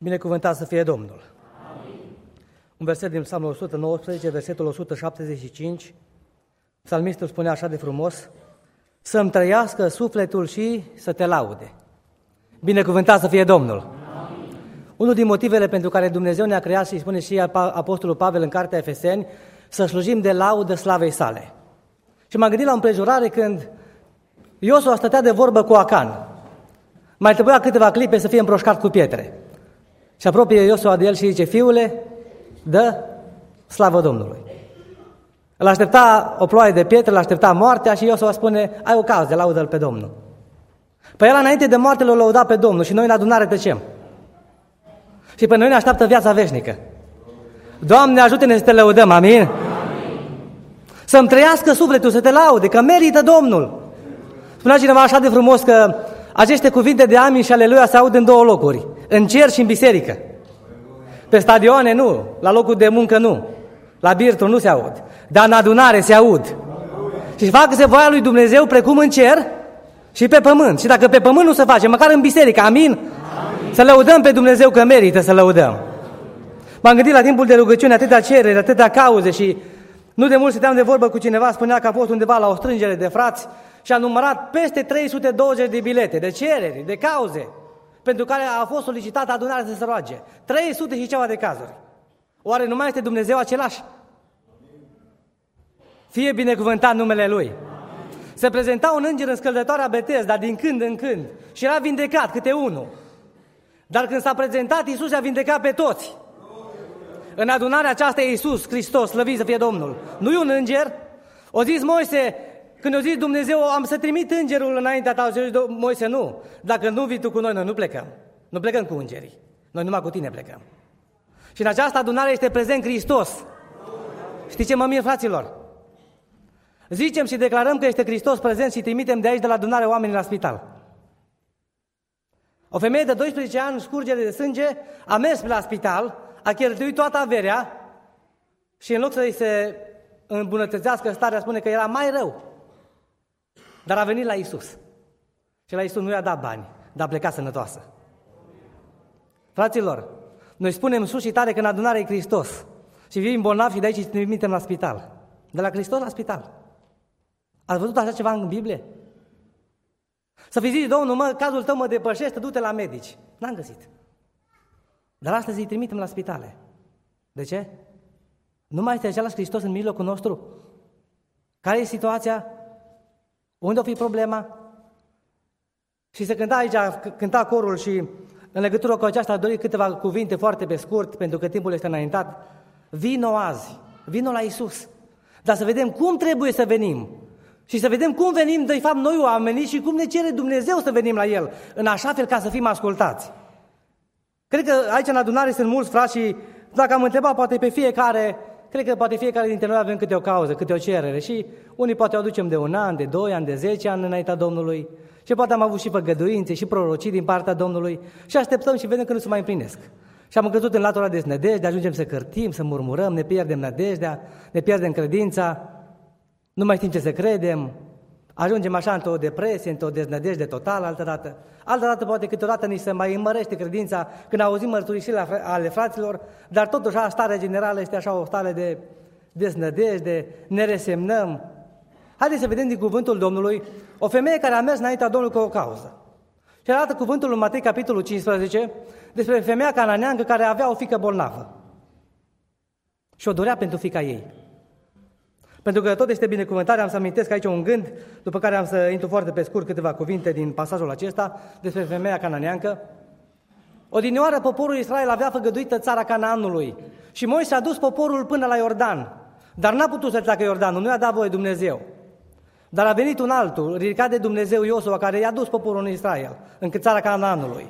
Binecuvântat să fie Domnul! Amin. Un verset din Psalmul 119, versetul 175, psalmistul spune așa de frumos: să-mi trăiască sufletul și să te laude. Binecuvântat să fie Domnul! Amin. Unul din motivele pentru care Dumnezeu ne-a creat, și spune și Apostolul Pavel în cartea Efeseni, să slujim de laudă slavei sale. Și m-am gândit la o împrejurare când Iosua stătea de vorbă cu Acan. Mai trebuia câteva clipe să fie împroșcat cu pietre. Și apropie Iosua de el și zice: fiule, dă slavă Domnului. Îl aștepta o ploaie de pietre, îl aștepta moartea și Iosua spune: ai ocazie, laudă-l pe Domnul. Păi el înainte de moarte l-a lăudat pe Domnul și noi în adunare tăcem. Și pe noi ne așteaptă viața veșnică. Doamne, ajută-ne să te lăudăm, amin? Amin. Să-mi trăiască sufletul, să te laude, că merită Domnul. Spunea cineva așa de frumos că aceste cuvinte de amin și aleluia se aud în două locuri: în cer și în biserică. Pe stadioane nu, la locul de muncă nu, la birturi nu se aud, dar în adunare se aud. Și facă-se voia lui Dumnezeu precum în cer și pe pământ. Și dacă pe pământ nu se face, măcar în biserică, amin? Amin. Să lăudăm pe Dumnezeu, că merită să lăudăm. M-am gândit la timpul de rugăciune, atâtea cereri, atâtea cauze, și nu de mult stăteam de vorbă cu cineva, spunea că a fost undeva la o strângere de frați și a numărat peste 320 de bilete, de cereri, de cauze, pentru care a fost solicitată adunarea să se roage. 300 și ceva de cazuri. Oare nu mai este Dumnezeu același? Fie binecuvântat numele Lui. Se prezenta un înger în scăldătoarea Betesda din când în când și era vindecat câte unul. Dar când s-a prezentat, Iisus a vindecat pe toți. În adunarea aceasta e Iisus Hristos, slăvit să fie Domnul. Nu e un înger. O zis Moise, când a zis Dumnezeu: am să trimit îngerul înaintea ta, și zis Moise: nu, dacă nu vii tu cu noi, noi nu plecăm. Nu plecăm cu îngerii, noi numai cu tine plecăm. Și în această adunare este prezent Hristos. Știți ce mă mir, fraților? Zicem și declarăm că este Hristos prezent și trimitem de aici, de la adunare, oamenii la spital. O femeie de 12 ani, scurgere de sânge, a mers la spital, a cheltuit toată averea și în loc să-i se îmbunătățească starea, spune că era mai rău. Dar a venit la Iisus. Și la Iisus nu i-a dat bani, dar a plecat sănătoasă. Fraților, noi spunem sus și tare că în adunare e Hristos. Și vin bolnavi și de aici îi trimitem la spital. De la Hristos la spital. Ați văzut așa ceva în Biblie? Să fi zis: Domnul, mă, cazul tău mă depășește, du-te la medici. N-am găsit. Dar astăzi îi trimitem la spitale. De ce? Nu mai este același Hristos în mijlocul nostru? Care e situația? Unde o fi problema? Și se cânta aici, cânta corul și în legătură cu aceasta a dorit câteva cuvinte foarte pe scurt, pentru că timpul este înaintat. Vino azi, vino la Iisus. Dar să vedem cum trebuie să venim. Și să vedem cum venim, de fapt, noi oamenii și cum ne cere Dumnezeu să venim la El, în așa fel ca să fim ascultați. Cred că aici în adunare sunt mulți frați și dacă am întrebat poate pe fiecare, cred că poate fiecare dintre noi avem câte o cauză, câte o cerere și unii poate o aducem de 1 an, de 2 ani, de 10 ani înaintea Domnului și poate am avut și făgăduințe și prorocii din partea Domnului și așteptăm și vedem că nu se mai împlinesc. Și am căzut în latura de deznădejde, ajungem să cârtim, să murmurăm, ne pierdem nădejdea, ne pierdem credința, nu mai știm ce să credem, ajungem așa într-o depresie, într-o deznădejde totală altădată. Altădată poate câteodată ni se mai înmărește credința când auzim mărturisirile ale fraților, dar totuși starea generală este așa o stare de deznădejde, ne resemnăm. Haideți să vedem din cuvântul Domnului o femeie care a mers înaintea Domnului cu o cauză. Și arată cuvântul în Matei, capitolul 15, despre femeia cananeancă care avea o fiică bolnavă. Și o dorea pentru fiica ei. Pentru că tot este binecuvântare, am să amintesc aici un gând, după care am să intru foarte pe scurt câteva cuvinte din pasajul acesta despre femeia cananeancă. Odinioară poporul Israel avea făgăduită țara Canaanului și Moise a dus poporul până la Iordan, dar n-a putut să treacă Iordanul, nu i-a dat voie Dumnezeu. Dar a venit un altul, ridicat de Dumnezeu, Iosua, care i-a dus poporul în Israel, în țara Canaanului.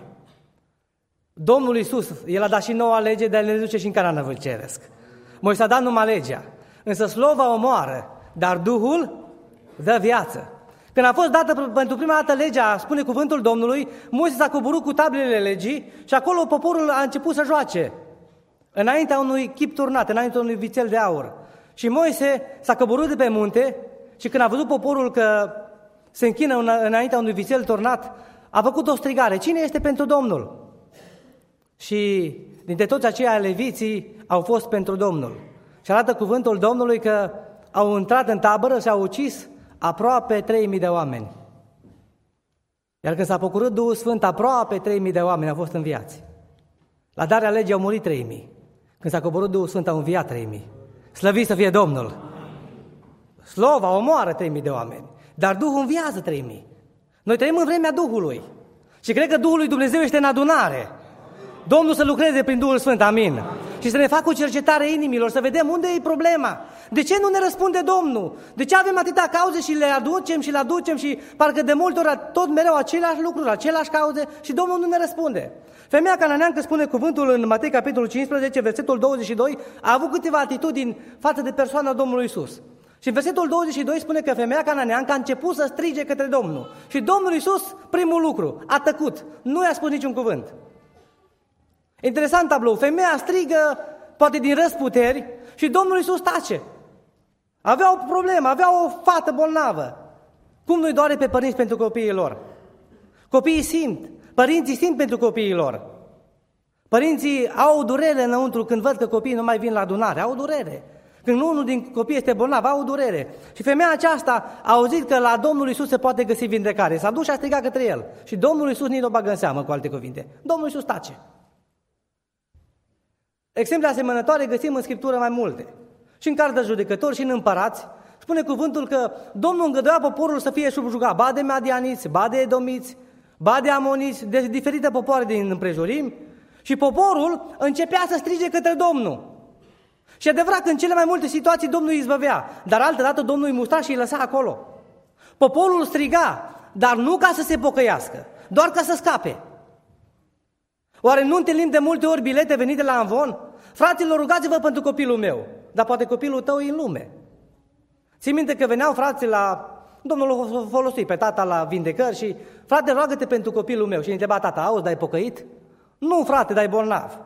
Domnul Iisus, El a dat și noua lege, dar ne duce și în Canaanul ceresc. Moise a dat numai legea. Însă slova omoară, dar Duhul dă viață. Când a fost dată pentru prima dată legea, spune cuvântul Domnului, Moise s-a coborât cu tablele legii și acolo poporul a început să joace. Înaintea unui chip turnat, înaintea unui vițel de aur. Și Moise s-a coborât de pe munte și când a văzut poporul că se închină înaintea unui vițel turnat, a făcut o strigare: cine este pentru Domnul? și dintre toți aceia leviții au fost pentru Domnul. Și arată cuvântul Domnului că au intrat în tabără și au ucis aproape 3.000 de oameni. Iar când s-a pocurât Duhul Sfânt, aproape 3.000 de oameni au fost înviați. La darea legii au murit 3.000. Când s-a coborât Duhul Sfânt, au înviat 3.000. Slăvit să fie Domnul! Slova omoară 3.000 de oameni, dar Duhul înviază 3.000. Noi trăim în vremea Duhului și cred că Duhul lui Dumnezeu este în adunare. Domnul să lucreze prin Duhul Sfânt, amin. Și să ne facă o cercetare inimilor, să vedem unde e problema. De ce nu ne răspunde Domnul? De ce avem atâtea cauze și le aducem și parcă de multe ori tot mereu aceleași lucruri, aceleași cauze și Domnul nu ne răspunde? Femeia cananeancă, spune cuvântul în Matei capitolul 15, versetul 22, a avut câteva atitudini față de persoana Domnului Iisus. Și în versetul 22 spune că femeia cananeancă a început să strige către Domnul. Și Domnul Iisus, primul lucru, a tăcut. Nu i-a spus niciun cuvânt. Interesant tablou. Femeia strigă, poate din răsputeri, și Domnul Iisus tace. Avea o problemă, avea o fată bolnavă. Cum nu-i doare pe părinți pentru copiii lor? Copiii simt. Părinții simt pentru copiii lor. Părinții au durere înăuntru când văd că copiii nu mai vin la adunare. Au durere. Când unul din copii este bolnav, au durere. Și femeia aceasta a auzit că la Domnul Iisus se poate găsi vindecare. S-a dus și a strigat către el. Și Domnul Iisus nici nu o bagă în seamă, cu alte cuvinte. Domnul Iisus tace. Exemple asemănătoare găsim în Scriptură mai multe. Și în Cartea Judecători și în Împărați spune cuvântul că Domnul îngăduia poporul să fie subjugat, ba de madianiți, ba de edomiți, ba de amoniți, de diferite popoare din împrejurimi, și poporul începea să strige către Domnul. Și adevărat că în cele mai multe situații Domnul îi izbăvea, dar altădată Domnul îi mustra și îi lăsa acolo. Poporul striga, dar nu ca să se pocăiască, doar ca să scape. Oare nu întâlnim de multe ori bilete venite la amvon? Fraților, rugați-vă pentru copilul meu, dar poate copilul tău e în lume. Ții minte că veneau frații la... Domnul o folosi pe tata la vindecări și: frate, roagă-te pentru copilul meu. Și îi întreba tata: auzi, dar ai pocăit? Nu, frate, dar e bolnav.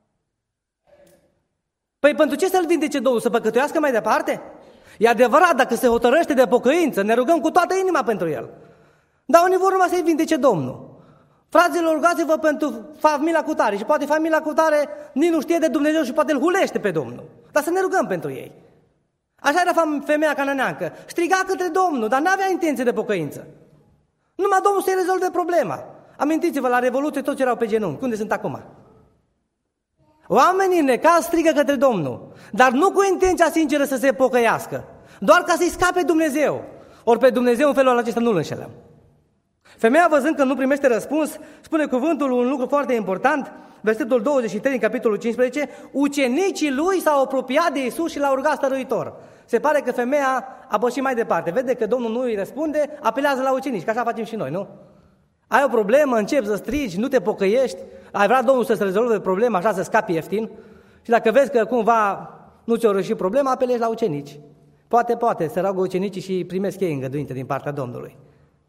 Păi pentru ce să-l vindece Domnul? Să păcătuiască mai departe? E adevărat, dacă se hotărăște de pocăință, ne rugăm cu toată inima pentru el. Dar unii vor numai să-i vindece Domnul. Fraților, rugați-vă pentru familia cutare. Și poate familia cutare nici nu știe de Dumnezeu și poate îl hulește pe Domnul. Dar să ne rugăm pentru ei. Așa era femeia cananeancă. Striga către Domnul, dar n-avea intenție de pocăință. Numai Domnul să-i rezolve problema. Amintiți-vă, la Revoluție toți erau pe genunchi. Unde sunt acum? Oamenii în necaz strigă către Domnul, dar nu cu intenția sinceră să se pocăiască, doar ca să-i scape Dumnezeu. Ori pe Dumnezeu în felul acesta nu-l înșelăm. Femeia, văzând că nu primește răspuns, spune cuvântul un lucru foarte important, versetul 23 în capitolul 15, ucenicii lui s-au apropiat de Iisus și l-au rugat stăruitor. Se pare că femeia a pășit mai departe, vede că Domnul nu îi răspunde, apelează la ucenici, că așa facem și noi, nu? Ai o problemă, începi să strigi, nu te pocăiești, ai vrea Domnul să-ți rezolve problema așa, să scapi ieftin, și dacă vezi că cumva nu ți-o reușit problema, apelezi la ucenici. Poate, se roagă ucenicii și primesc ei îngăduinte din partea Domnului.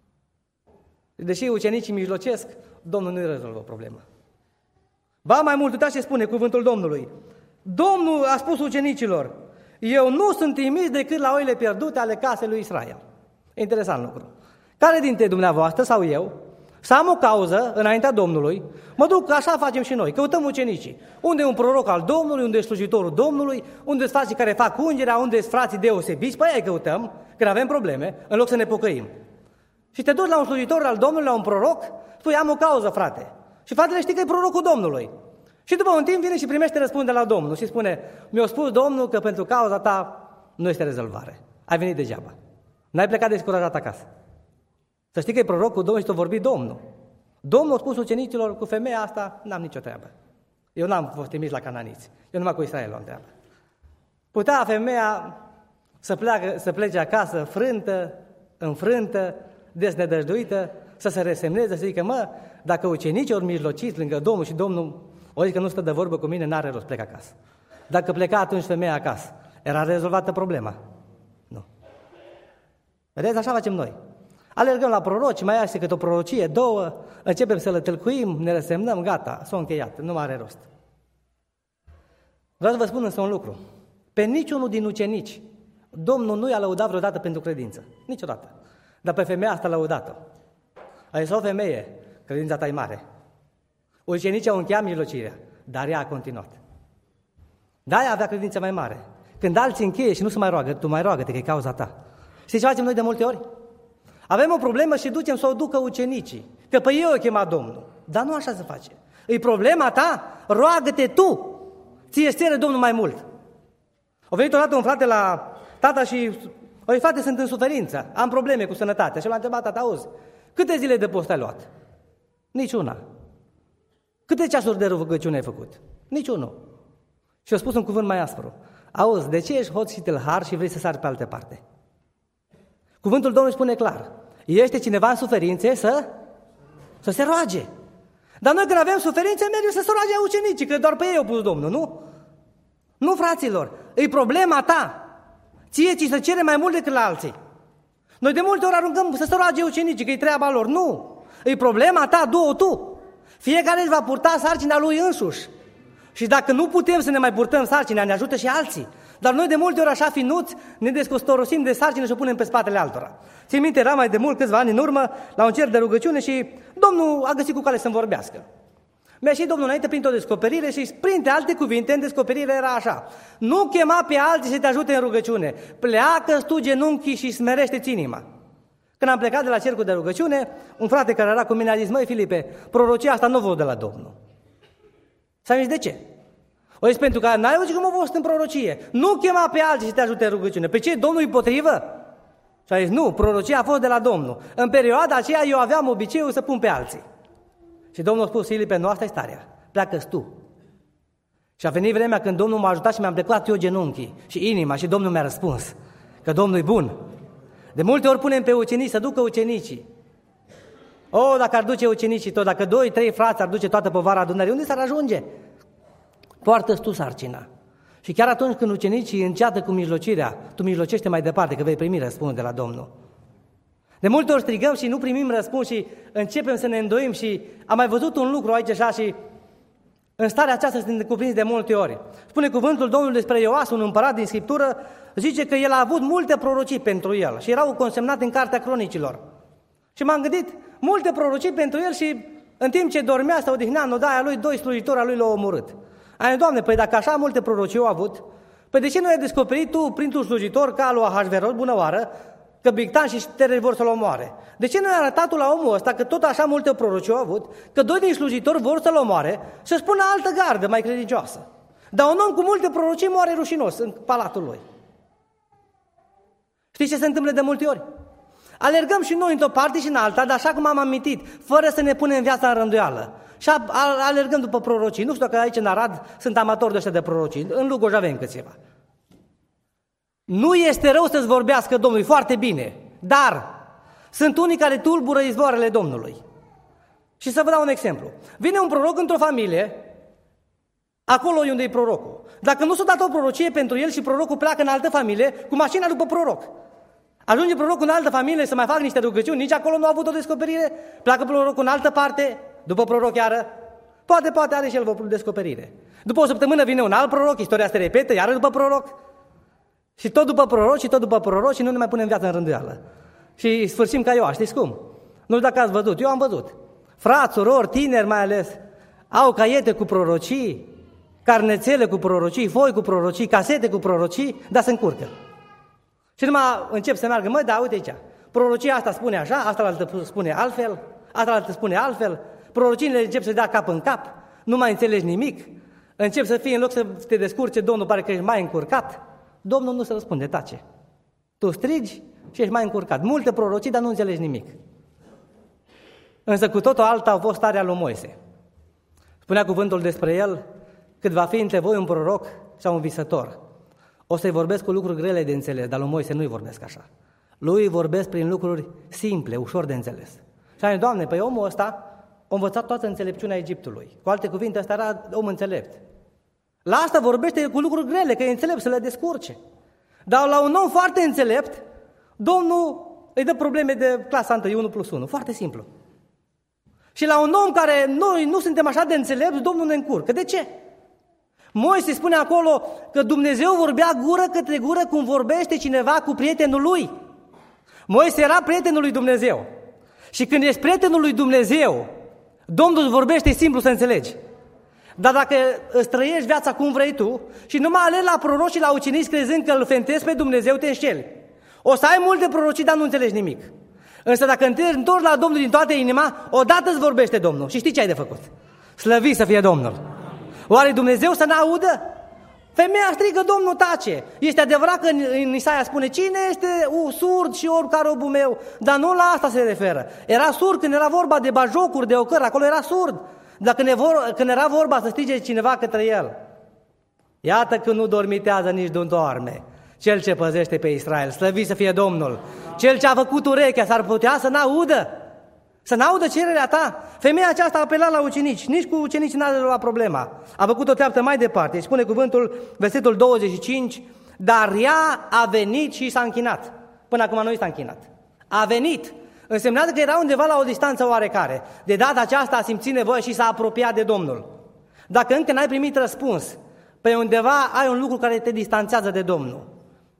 Deși ucenicii mijlocesc, Domnul nu-i rezolvă problema. Ba mai mult, uitați ce spune cuvântul Domnului. Domnul a spus ucenicilor: eu nu sunt trimis decât la oile pierdute ale casei lui Israel. Interesant lucru. Care dintre dumneavoastră sau eu să am o cauză înaintea Domnului, mă duc, așa facem și noi, căutăm ucenicii. Unde e un proroc al Domnului, unde e slujitorul Domnului, unde sunt frații care fac ungerea, unde sunt frații deosebiți, pe aia căutăm, când avem probleme, în loc să ne pocăim. Și te duci la un slujitor al Domnului, la un proroc, spui: am o cauză, frate. Și fratele știe că e prorocul Domnului. Și după un timp vine și primește răspunderea la Domnul și spune: mi-a spus Domnul că pentru cauza ta nu este rezolvare. Ai venit degeaba. N-ai plecat descurajat acasă. Să știi că e prorocul Domnului și te-a vorbit Domnul. Domnul a spus ucenicilor: cu femeia asta n-am nicio treabă. Eu n-am fost trimis la cananiți. Eu numai cu Israel am treabă. Putea femeia să plece acasă frântă, înfrântă, desnădăjduită, să se resemneze, să zică: mă, dacă ucenicii ori mijlociți lângă Domnul și Domnul o zic că nu stă de vorbă cu mine, n-are rost, plec acasă. Dacă pleca atunci femeia acasă, era rezolvată problema? Nu. Vedeți, așa facem noi. Alergăm la proroci, mai este câte o prorocie, două, începem să le tâlcuim, ne resemnăm, gata, s-a încheiat, nu mai are rost. Vreau să vă spun însă un lucru. Pe niciunul din ucenici Domnul nu i-a lăudat vreodată pentru credință. Niciodată. Dar pe femeia asta a lăudat-o. A zis: o femeie, credința ta e mare. Ucenicii au încheiat mijlocirea, dar ea a continuat. De-aia avea credință mai mare. Când alții încheie și nu se mai roagă, tu mai roagă-te, că e cauza ta. Știi ce facem noi de multe ori? Avem o problemă și ducem să o ducă ucenicii, că pe ei o chema Domnul. Dar nu așa se face. E problema ta, roagă-te tu. Ție cere Domnul mai mult. A venit odată un frate la tata și, frate, sunt în suferință, am probleme cu sănătatea. Și l-a întrebat tata, auzi, câte zile de post ai luat? Niciuna. Câte ceasuri de rugăciune ai făcut? Niciunul. Și a spus un cuvânt mai aspru. Auzi, de ce ești hoț și tâlhar și vrei să sari pe altă parte? Cuvântul Domnului spune clar. Este cineva în suferințe să se roage. Dar noi când avem suferințe, mergem să se roage ucenicii, că doar pe ei au pus Domnul, nu? Nu, fraților, e problema ta. Ție ți se cere mai mult decât la alții. Noi de multe ori aruncăm să se roage ucenicii, că e treaba lor. Nu, e problema ta, du-o tu. Fiecare își va purta sarcina lui însuși. Și dacă nu putem să ne mai purtăm sarcina, ne ajută și alții. Dar noi de multe ori așa finuți ne descostorosim de sarcină și o punem pe spatele altora. Țin minte, era mai de mult, câțiva ani în urmă, la un cer de rugăciune și Domnul a găsit cu care să-mi vorbească. Mi-a ieșit Domnul înainte printr-o descoperire și printre alte cuvinte în descoperire era așa. Nu chema pe alții să te ajute în rugăciune. Pleacă-ți tu genunchii și smerește-ți inima. Când am plecat de la cercul de rugăciune, un frate care era cu mine a zis, măi Filipe, prorocia asta nu văd de la Domnul. S-a zis, de ce? O zis, pentru că n-ai auzit cum a fost în prorocie. Nu chema pe alții să te ajute în rugăciune. Pe ce? Domnul îi potrivă? Și a zis, nu, prorocia a fost de la Domnul. În perioada aceea eu aveam obiceiul să pun pe alții. Și Domnul a spus, Filipe, nu, asta e starea. Pleacă-ți tu. Și a venit vremea când Domnul m-a ajutat și mi-am plecat eu genunchii și inima și Domnul mi-a răspuns că Domnul e bun. De multe ori punem pe ucenici să ducă ucenicii. Dacă ar duce ucenicii tot, dacă 2-3 frați ar duce toată povara adunării, unde s-ar ajunge? Poartă-ți tu sarcina. Și chiar atunci când ucenicii înceată cu mijlocirea, tu mijlocește mai departe, că vei primi răspuns de la Domnul. De multe ori strigăm și nu primim răspuns și începem să ne îndoim și am mai văzut un lucru aici așa și în starea aceasta suntem cuprinși de multe ori. Spune cuvântul Domnului despre Ioas, un împărat din Scriptură, zice că el a avut multe prorocii pentru el și erau consemnate în Cartea Cronicilor. Și m-am gândit, multe prorocii pentru el și în timp ce dormea sau odihnea în odaia lui, 2 slujitori al lui l-au omorât. Ai, Doamne, păi dacă așa multe prorocii au avut, păi de ce nu ai descoperit tu printr-un slujitor ca lui Ahasveros, bună oară, că Bigtan și Ștereri vor să-l omoare? De ce nu ai arătat tu la omul ăsta că tot așa multe prorocii au avut, că 2 din slujitori vor să-l omoare, să spună altă gardă mai credincioasă? Dar un om cu multe prorocii moare rușinos în palatul lui. Știți ce se întâmplă de multe ori? Alergăm și noi într-o parte și în alta, dar așa cum am amintit, fără să ne punem viața în rânduială. Și alergăm după prorocii. Nu știu dacă aici în Arad sunt amatori de ăștia de prorocii. În Lugoj avem câțiva. Nu este rău să-ți vorbească Domnul, foarte bine. Dar sunt unii care tulbură izvoarele Domnului. Și să vă dau un exemplu. Vine un proroc într-o familie, acolo unde e prorocul. Dacă nu s-a dat o prorocie pentru el și prorocul pleacă în altă familie, cu mașina după proroc. Ajunge prorocul în altă familie să mai facă niște rugăciuni, nici acolo nu a avut o descoperire, pleacă prorocul în altă parte, după proroc iară, poate are și el o descoperire. După o săptămână vine un alt proroc, istoria se repetă, iară după proroc, și tot după proroc, și tot după proroc, și nu ne mai punem viața în rânduială. Și sfârșim ca eu, știți cum? Nu știu dacă ați văzut, eu am văzut. Frați, surori, tineri mai ales, au caiete cu prorocii, carnețele cu prorocii, foi cu prorocii, casete cu prorocii, dar se încurcă. Și numai încep să meargă, măi, da, uite aici, prorocia asta spune așa, asta altă spune altfel, asta altă spune altfel, prorociile încep să dea cap în cap, nu mai înțelegi nimic, încep să fie, în loc să te descurce, Domnul pare că ești mai încurcat, Domnul nu se răspunde, tace. Tu strigi și ești mai încurcat. Multe prorocii, dar nu înțelegi nimic. Însă cu totul alta a fost starea lui Moise. Spunea cuvântul despre el, cât va fi între voi un proroc sau un visător. O să-i vorbesc cu lucruri grele de înțeles, dar lui Moise nu-i vorbesc așa. Lui îi vorbesc prin lucruri simple, ușor de înțeles. Și am zis, Doamne, păi omul ăsta a învățat toată înțelepciunea Egiptului. Cu alte cuvinte, ăsta era om înțelept. La asta vorbește cu lucruri grele, că e înțelept să le descurce. Dar la un om foarte înțelept, Domnul îi dă probleme de clasa 1, 1+1, foarte simplu. Și la un om care noi nu suntem așa de înțelepți, Domnul ne încurcă. De ce? Moise spune acolo că Dumnezeu vorbea gură către gură cum vorbește cineva cu prietenul lui. Moise era prietenul lui Dumnezeu. Și când ești prietenul lui Dumnezeu, Domnul îți vorbește, e simplu să înțelegi. Dar dacă îți trăiești viața cum vrei tu și numai alergi la proroci și la ucenici crezând că îl fentezi pe Dumnezeu, te înșeli. O să ai multe prorocii, dar nu înțelegi nimic. Însă dacă întorci la Domnul din toată inima, odată îți vorbește Domnul și știi ce ai de făcut. Slăvit să fie Domnul. Oare Dumnezeu să n-audă? Femeia strigă, Domnul tace. Este adevărat că în Isaia spune, cine este surd și orb ca robul meu? Dar nu la asta se referă. Era surd când era vorba de bajocuri, de ocări, acolo era surd. Dar când era vorba să strige cineva către el. Iată că nu dormitează, nici nu doarme cel ce păzește pe Israel. Slăvit să fie Domnul. Cel ce a făcut urechea s-ar putea să n-audă. Să n-audă cererea ta. Femeia aceasta a apelat la ucenici. Nici cu ucenici n-a rezolvat problema. A făcut o treaptă mai departe. Îi spune cuvântul, versetul 25, dar ea a venit și s-a închinat. Până acum nu i s-a închinat. A venit. Însemnează că era undeva la o distanță oarecare. De data aceasta a simțit nevoie și s-a apropiat de Domnul. Dacă încă n-ai primit răspuns, pe undeva ai un lucru care te distanțează de Domnul.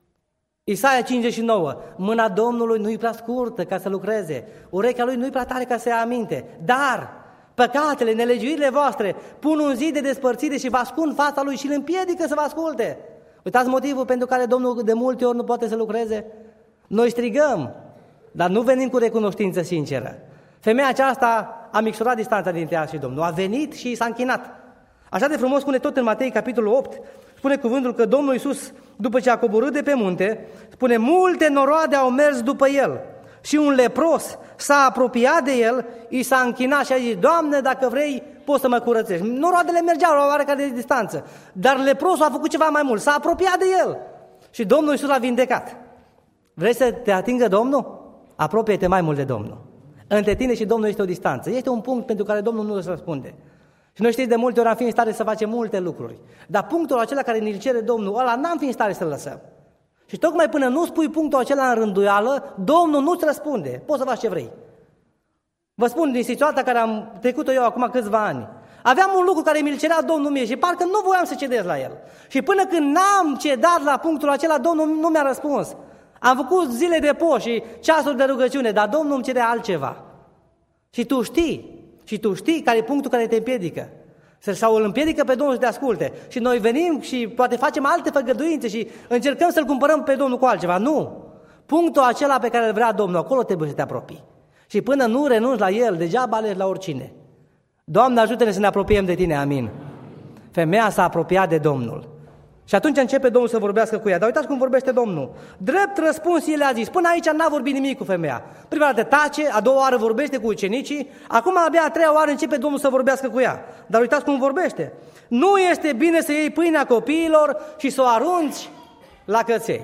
Isaia 59, mâna Domnului nu-i prea scurtă ca să lucreze, urechea lui nu-i prea tare ca să ia aminte, dar păcatele, nelegiuirile voastre pun un zid de despărțire și vă ascund fața lui și îl împiedică să vă asculte. Uitați motivul pentru care Domnul de multe ori nu poate să lucreze? Noi strigăm, dar nu venim cu recunoștință sinceră. Femeia aceasta a micșorat distanța dintre ea și Domnul, a venit și s-a închinat. Așa de frumos spune tot în Matei, capitolul 8, spune cuvântul că Domnul Iisus, după ce a coborât de pe munte, spune, multe noroade au mers după el și un lepros s-a apropiat de el, i s-a închinat și a zis, Doamne, dacă vrei, poți să mă curățești. Noroadele mergeau la oarecare de distanță, dar leprosul a făcut ceva mai mult, s-a apropiat de el și Domnul Iisus l-a vindecat. Vrei să te atingă Domnul? Apropie-te mai mult de Domnul. Între tine și Domnul este o distanță. Este un punct pentru care Domnul nu îți răspunde. Și noi știți, de multe ori am fi în stare să facem multe lucruri. Dar punctul acela care ne-l cere Domnul, ăla n-am fi în stare să-l lăsăm. Și tocmai până nu spui punctul acela în rânduială, Domnul nu-ți răspunde. Poți să faci ce vrei. Vă spun din situația care am trecut-o eu acum câțiva ani. Aveam un lucru care mi-l cerea Domnul mie și parcă nu voiam să cedez la el. Și până când n-am cedat la punctul acela, Domnul nu mi-a răspuns. Am făcut zile de post și ceasuri de rugăciune, dar Domnul îmi cerea altceva. Și tu știi care e punctul care te împiedică. Sau îl împiedică pe Domnul să te asculte. Și noi venim și poate facem alte făgăduințe și încercăm să-L cumpărăm pe Domnul cu altceva. Nu! Punctul acela pe care îl vrea Domnul, acolo trebuie să te apropii. Și până nu renunți la El, degeaba alegi la oricine. Doamne, ajută-ne să ne apropiem de Tine, amin. Femeia s-a apropiat de Domnul. Și atunci începe Domnul să vorbească cu ea. Dar uitați cum vorbește Domnul. Drept răspuns, el a zis. Până aici n-a vorbit nimic cu femeia. Prima dată tace, a doua oară vorbește cu ucenicii, acum abia a treia oară începe Domnul să vorbească cu ea. Dar uitați cum vorbește. Nu este bine să iei pâinea copiilor și să o arunci la căței.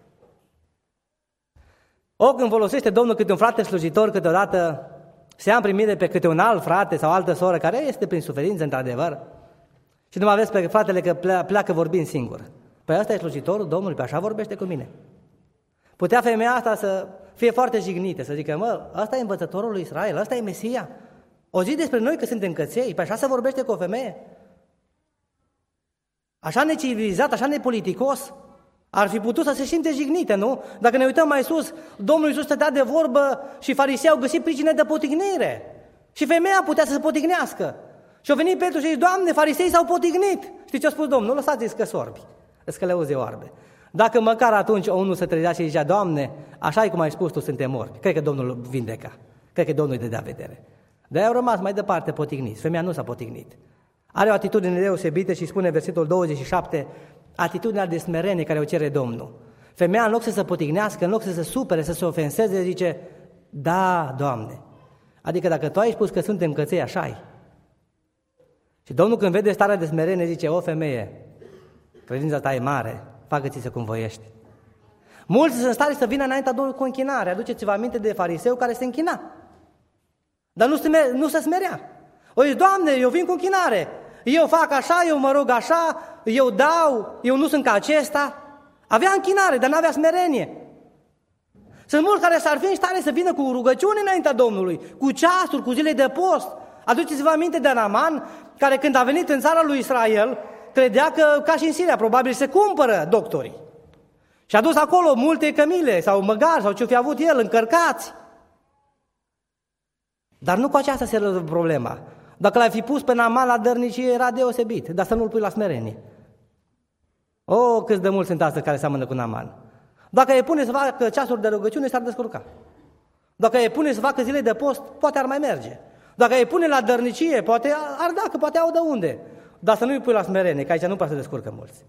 Când folosește Domnul câte un frate slujitor, câteodată se ia în primire pe câte un alt frate sau altă soră care este prin suferință, într-adevăr. Și nu mai vezi pe fratele că pleacă vorbind singur. Păi ăsta e slujitorul Domnului, pe așa vorbește cu mine. Putea femeia asta să fie foarte jignită, să zică, ăsta e învățătorul lui Israel, ăsta e Mesia. O zi despre noi că suntem căței, pe așa se vorbește cu o femeie? Așa necivilizat, așa nepoliticos? Ar fi putut să se simte jignită, nu? Dacă ne uităm mai sus, Domnul Iisus stătea de vorbă și farisei au găsit pricine de potignire. Și femeia putea să se potignească. Și a venit Petru și a zis, Doamne, farisei s-au potignit. Știi ce a spus Domnul? Lăsați-i că sorbi, că le auzi oarbe. Dacă măcar atunci unul se trezea și zicea, Doamne, așa e cum ai spus tu, suntem orbi. Cred că Domnul îl vindeca. Cred că Domnul îi dădea vedere. Dar au rămas mai departe potigniți. Femeia nu s-a potignit. Are o atitudine deosebită și spune versetul 27, atitudinea de smerenie care o cere Domnul. Femeia, în loc să se potignească, în loc să se supere, să se ofenseze, zice, da, Doamne. Adică dacă Tu ai spus că suntem căței, așa-i. Și Domnul când vede starea de smerenie zice, o femeie, credința ta e mare, facă-ți-se cum voiești. Mulți sunt stare să vină înaintea Domnului cu închinare. Aduceți-vă aminte de fariseu care se închina. Dar nu se smerea. O zice, Doamne, eu vin cu închinare. Eu fac așa, eu mă rog așa, eu dau, eu nu sunt ca acesta. Avea închinare, dar n-avea smerenie. Sunt mulți care s-ar fi în stare să vină cu rugăciuni înaintea Domnului, cu ceasuri, cu zile de post. Aduceți-vă aminte de Naaman, care când a venit în țara lui Israel, credea că, ca și în Siria, probabil se cumpără doctorii. Și a dus acolo multe cămile sau măgari sau ce-o fi avut el, încărcați. Dar nu cu aceasta se rezolvă problema. Dacă l-ai fi pus pe Naaman la dărnicie, era deosebit, dar să nu-l pui la smerenie. Câți de mulți sunt astăzi care seamănă cu Naaman. Dacă îi pune să facă ceasuri de rugăciune, s-ar descurca. Dacă îi pune să facă zile de post, poate ar mai merge. Dacă îi pune la dărnicie, poate ar da, că poate au de unde. Dar să nu îi pui la smerenie, că aici nu prea se descurcă mulți.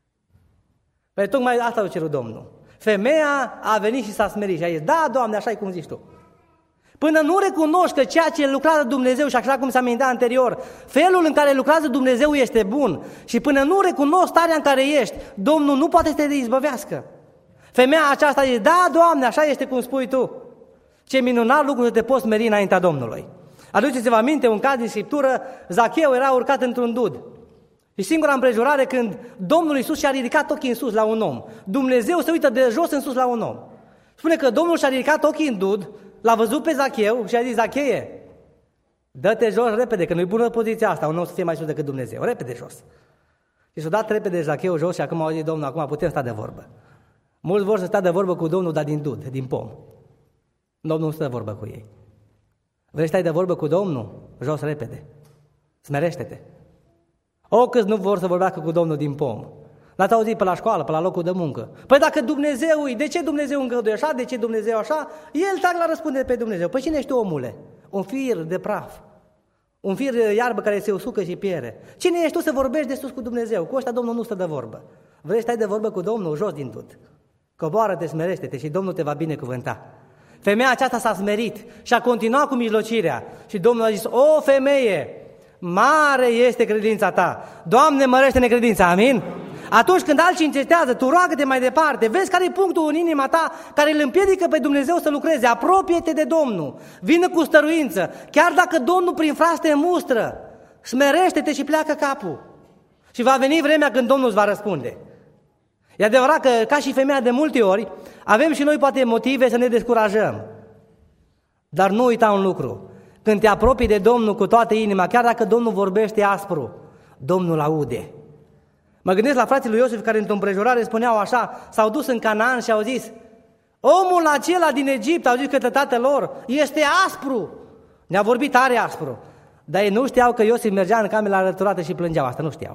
Păi tocmai asta a cerut Domnul. Femeia a venit și s-a smerit și a zis, da, Doamne, așa e cum zici Tu. Până nu recunoști că ceea ce lucrează Dumnezeu, și așa cum s-a amintit anterior, felul în care lucrează Dumnezeu este bun, și până nu recunoști starea în care ești, Domnul nu poate să te izbăvească. Femeia aceasta zice, da, Doamne, așa este cum spui Tu. Ce minunat lucru să te poți smeri înaintea Domnului. Aduceți-vă aminte, un caz din Scriptură, Zacheu era urcat într-un dud. Și singura împrejurare când Domnul Iisus și-a ridicat ochii în sus la un om. Dumnezeu se uită de jos în sus la un om. Spune că Domnul și-a ridicat ochii în dud, l-a văzut pe Zacheu și a zis, Zacheie, dă-te jos repede, că nu-i bună poziția asta, un om să fie mai sus decât Dumnezeu, repede jos. Și s-a dat repede Zacheu jos și acum a zis, Domnul, acum putem sta de vorbă. Mulți vor să stea de vorbă cu Domnul, dar din dud, din pom. Domnul nu stă de vorbă cu ei. Vrei să stai de vorbă cu Domnul? Jos repede. Smerește-te. Câți nu vor să vorbească cu Domnul din pom. L-ați auzit pe la școală, pe la locul de muncă. Păi dacă Dumnezeu, de ce Dumnezeu îngăduie așa, de ce Dumnezeu așa? El trag la răspundere pe Dumnezeu. Păi cine ești tu, omule? Un fir de praf. Un fir de iarbă care se usucă și piere. Cine ești tu să vorbești de sus cu Dumnezeu? Cu ăștia Domnul nu stă de vorbă. Vrei să stai de vorbă cu Domnul? Jos din dud. Coboară-te, smerește-te și Domnul te va binecuvânta. Femeia aceasta s-a smerit și a continuat cu mijlocirea. Și Domnul a zis, o femeie, mare este credința ta. Doamne, mărește-ne credința, amin? Atunci când alții încetează, tu roagă-te mai departe, vezi care e punctul în inima ta care îl împiedică pe Dumnezeu să lucreze, apropie-te de Domnul, vină cu stăruință, chiar dacă Domnul prin fras te mustră, smerește-te și pleacă capul. Și va veni vremea când Domnul îți va răspunde. E adevărat că, ca și femeia de multe ori, avem și noi poate motive să ne descurajăm. Dar nu uita un lucru, când te apropii de Domnul cu toată inima, chiar dacă Domnul vorbește aspru, Domnul aude. Mă gândesc la frații lui Iosif care într-o împrejurare spuneau așa, s-au dus în Canaan și au zis, omul acela din Egipt, au zis către tatăl lor, este aspru. Ne-a vorbit tare aspru. Dar ei nu știau că Iosif mergea în camera alăturată și plângeau, asta nu știau.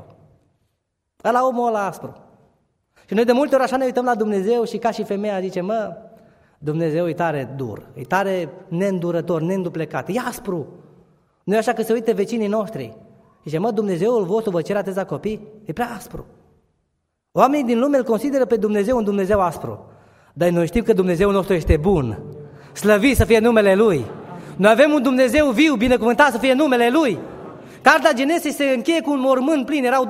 Ăla omul ăla aspru. Și noi de multe ori așa ne uităm la Dumnezeu și ca și femeia zice, Dumnezeu e tare dur, e tare neîndurător, neînduplecat, e aspru. Nu e așa că se uite vecinii noștri. Zice, Dumnezeul vostru vă cere atâția copii? E prea aspru. Oamenii din lume îl consideră pe Dumnezeu un Dumnezeu aspru. Dar noi știm că Dumnezeul nostru este bun. Slăvit să fie numele Lui. Noi avem un Dumnezeu viu, binecuvântat să fie numele Lui. Cartea Genesis se încheie cu un mormânt plin. Erau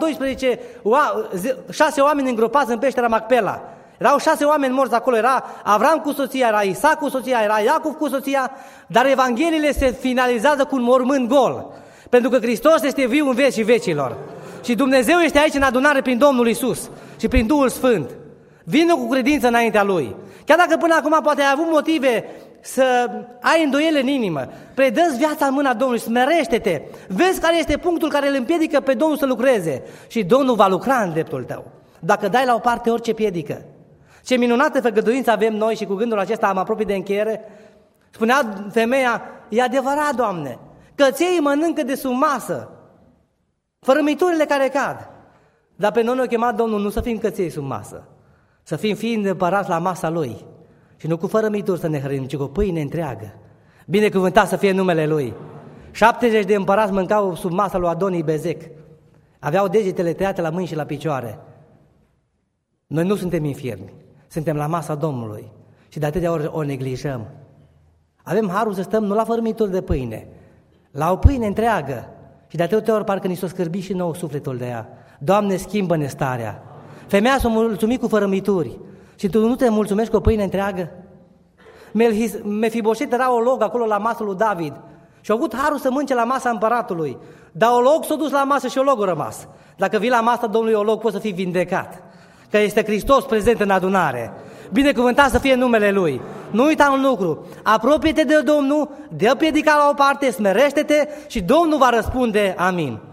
6 oameni îngropați în peștera Macpela. Erau 6 oameni morți acolo. Era Avram cu soția, era Isaac cu soția, era Iacov cu soția. Dar Evangheliile se finalizează cu un mormânt gol. Pentru că Hristos este viu în vecii vecilor. Și Dumnezeu este aici în adunare prin Domnul Iisus și prin Duhul Sfânt. Vină cu credință înaintea Lui. Chiar dacă până acum poate ai avut motive să ai îndoiele în inimă, predă-ți viața în mâna Domnului, smerește-te, vezi care este punctul care îl împiedică pe Domnul să lucreze și Domnul va lucra în dreptul tău. Dacă dai la o parte orice piedică. Ce minunată făgăduință avem noi și cu gândul acesta am apropiat de încheiere. Spunea femeia, e adevărat, Doamne, căței mănâncă de sub masă, fărâmiturile care cad. Dar pe noi ne-a chemat Domnul nu să fim căței sub masă, să fim fii împărați la masa Lui. Și nu cu fărâmituri să ne hrănim, ci cu pâine întreagă. Binecuvântat să fie numele Lui. 70 de împărați mâncau sub masa lui Adonii Bezec. Aveau degetele tăiate la mâini și la picioare. Noi nu suntem infirmi, suntem la masa Domnului. Și de atâtea ori o neglijăm. Avem harul să stăm nu la fărâmituri de pâine, la o pâine întreagă. Și de atâtea ori parcă ni s-o scârbi și nouă sufletul de ea. Doamne, schimbă-ne starea. Femeia s-a mulțumit cu fărâmituri. Și tu nu te mulțumești cu o pâine întreagă? Mefiboset era olog acolo la masa lui David și a avut harul să mânce la masa împăratului. Dar olog s-a dus la masă și ologul a rămas. Dacă vii la masa Domnului olog, poți să fii vindecat. Că este Hristos prezent în adunare. Binecuvântat să fie numele Lui. Nu uita un lucru, apropie-te de Domnul, dă piedica la o parte, smerește-te și Domnul va răspunde amin.